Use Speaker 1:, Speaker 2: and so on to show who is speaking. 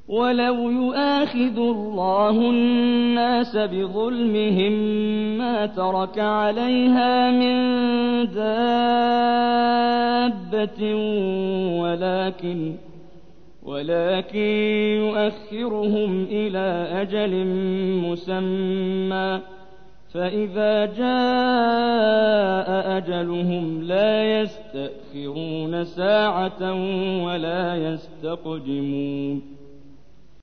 Speaker 1: ولو يؤاخذ الله الناس بظلمهم ما ترك عليها من دابة ولكن يؤخرهم إلى أجل مسمى فإذا جاء أجلهم لا يستأخرون ساعة ولا يستقدمون